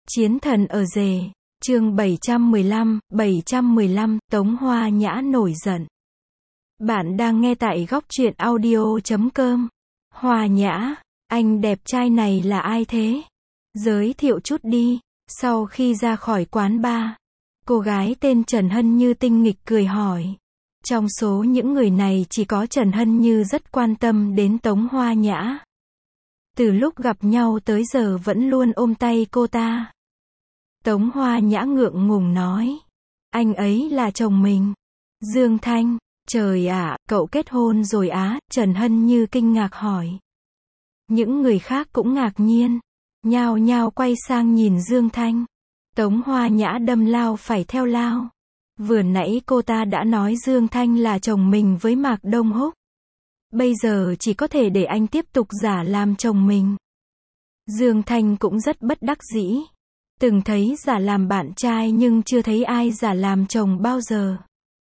Chiến thần ở rể, chương 715, Tống Hoa Nhã nổi giận. Bạn đang nghe tại góc truyện audio.com. Hoa Nhã, anh đẹp trai này là ai thế? Giới thiệu chút đi. Sau khi ra khỏi quán bar, cô gái tên Trần Hân Như tinh nghịch cười hỏi. Trong số những người này chỉ có Trần Hân Như rất quan tâm đến Tống Hoa Nhã. Từ lúc gặp nhau tới giờ vẫn luôn ôm tay cô ta. Tống Hoa Nhã ngượng ngùng nói. Anh ấy là chồng mình. Dương Thanh, trời ạ, cậu kết hôn rồi á? Trần Hân Như kinh ngạc hỏi. Những người khác cũng ngạc nhiên, nhao nhao quay sang nhìn Dương Thanh. Tống Hoa Nhã đâm lao phải theo lao. Vừa nãy cô ta đã nói Dương Thanh là chồng mình với Mạc Đông Húc. Bây giờ chỉ có thể để anh tiếp tục giả làm chồng mình. Dương Thanh cũng rất bất đắc dĩ. Từng thấy giả làm bạn trai nhưng chưa thấy ai giả làm chồng bao giờ.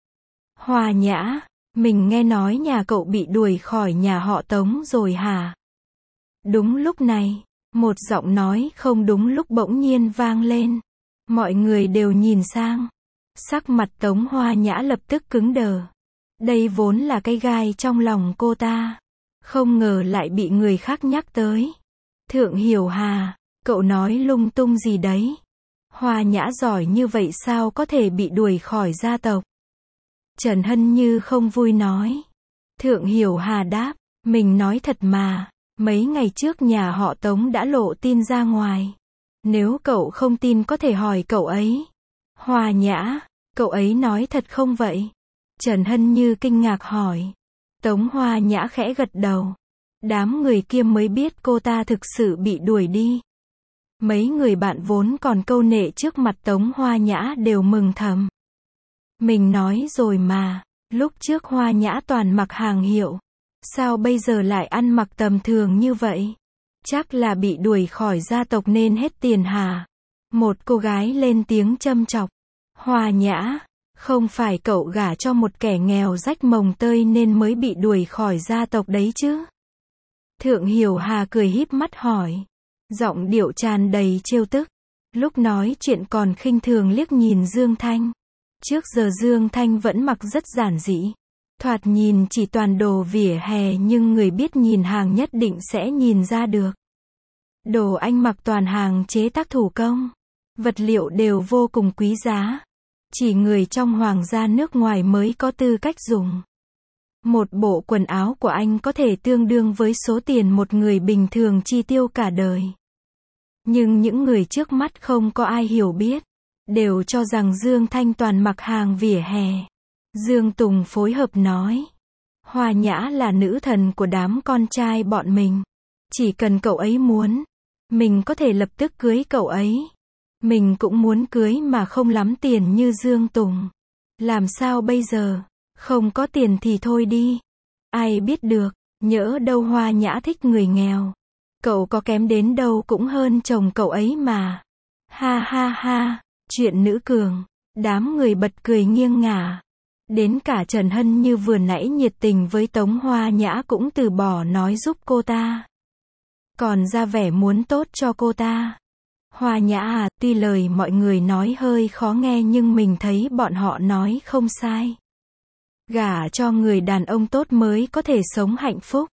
Hoa Nhã, mình nghe nói nhà cậu bị đuổi khỏi nhà họ Tống rồi hả? Đúng lúc này, một giọng nói không đúng lúc bỗng nhiên vang lên. Mọi người đều nhìn sang. Sắc mặt Tống Hoa Nhã lập tức cứng đờ. Đây vốn là cái gai trong lòng cô ta. Không ngờ lại bị người khác nhắc tới. Thượng Hiểu Hà, cậu nói lung tung gì đấy? Hoa Nhã giỏi như vậy sao có thể bị đuổi khỏi gia tộc? Trần Hân Như không vui nói. Thượng Hiểu Hà đáp, mình nói thật mà, mấy ngày trước nhà họ Tống đã lộ tin ra ngoài. Nếu cậu không tin có thể hỏi cậu ấy. Hoa Nhã, cậu ấy nói thật không vậy? Trần Hân Như kinh ngạc hỏi. Tống Hoa Nhã khẽ gật đầu. Đám người kia mới biết cô ta thực sự bị đuổi đi. Mấy người bạn vốn còn câu nệ trước mặt Tống Hoa Nhã đều mừng thầm. Mình nói rồi mà, lúc trước Hoa Nhã toàn mặc hàng hiệu. Sao bây giờ lại ăn mặc tầm thường như vậy? Chắc là bị đuổi khỏi gia tộc nên hết tiền hả? Một cô gái lên tiếng châm chọc. Hoa Nhã, không phải cậu gả cho một kẻ nghèo rách mồng tơi nên mới bị đuổi khỏi gia tộc đấy chứ? Thượng Hiểu Hà cười híp mắt hỏi. Giọng điệu tràn đầy trêu tức. Lúc nói chuyện còn khinh thường liếc nhìn Dương Thanh. Trước giờ Dương Thanh vẫn mặc rất giản dị. Thoạt nhìn chỉ toàn đồ vỉa hè nhưng người biết nhìn hàng nhất định sẽ nhìn ra được. Đồ anh mặc toàn hàng chế tác thủ công. Vật liệu đều vô cùng quý giá. Chỉ người trong hoàng gia nước ngoài mới có tư cách dùng. Một bộ quần áo của anh có thể tương đương với số tiền một người bình thường chi tiêu cả đời. Nhưng những người trước mắt không có ai hiểu biết. Đều cho rằng Dương Thanh toàn mặc hàng vỉa hè. Dương Tùng phối hợp nói. Hoa Nhã là nữ thần của đám con trai bọn mình. Chỉ cần cậu ấy muốn, mình có thể lập tức cưới cậu ấy. Mình cũng muốn cưới mà không lắm tiền như Dương Tùng. Làm sao bây giờ? Không có tiền thì thôi đi. Ai biết được, nhỡ đâu Hoa Nhã thích người nghèo. Cậu có kém đến đâu cũng hơn chồng cậu ấy mà. Ha ha ha, chuyện nữ cường. Đám người bật cười nghiêng ngả. Đến cả Trần Hân Như vừa nãy nhiệt tình với Tống Hoa Nhã cũng từ bỏ nói giúp cô ta. Còn ra vẻ muốn tốt cho cô ta. Hoa Nhã à, tuy lời mọi người nói hơi khó nghe nhưng mình thấy bọn họ nói không sai. Gả cho người đàn ông tốt mới có thể sống hạnh phúc.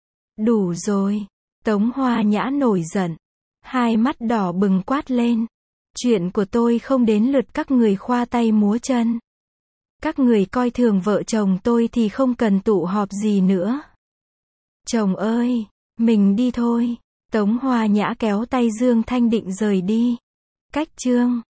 Đủ rồi. Tống Hoa Nhã nổi giận. Hai mắt đỏ bừng quát lên. Chuyện của tôi không đến lượt các người khoa tay múa chân. Các người coi thường vợ chồng tôi thì không cần tụ họp gì nữa. Chồng ơi, mình đi thôi. Tống Hoa Nhã kéo tay Dương Thanh định rời đi. Cách chương